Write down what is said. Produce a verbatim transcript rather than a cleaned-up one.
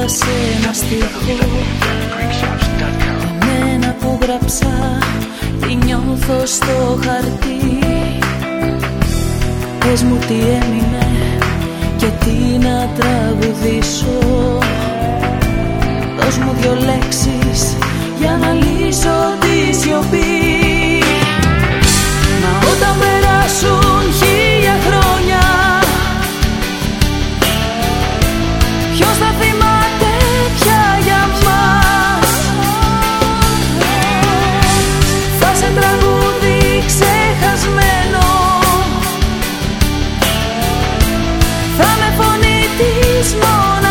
σε ένα στίχο, εμένα που γράψα τι νιώθω στο χαρτί. Πες μου τι έμεινε και τι να τραγουδήσω. Δώσ' μου δυο λέξεις για να λύσω τη σιωπή. Μα όταν περάσουν χίλια χρόνια, ποιος θα θυμάται πια για μας? Θα σε τραγούδι ξεχασμένο, θα με φωνή της μόνης.